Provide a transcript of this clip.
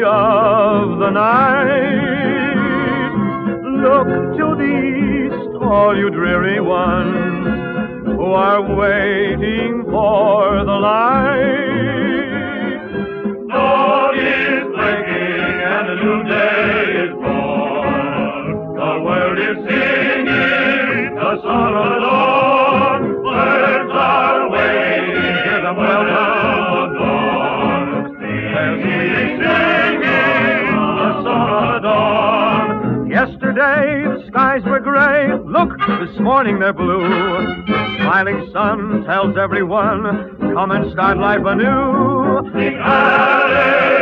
of the night. Look to the east, all you dreary ones who are waiting for the light. Dawn is breaking and a new day is born. The world is singing the song of the dawn. Birds are waiting, hear them welcome the dawn. They're singing the song of the dawn. Yesterday the skies were gray. Look, this morning they're blue. The smiling sun tells everyone, come and start life anew. The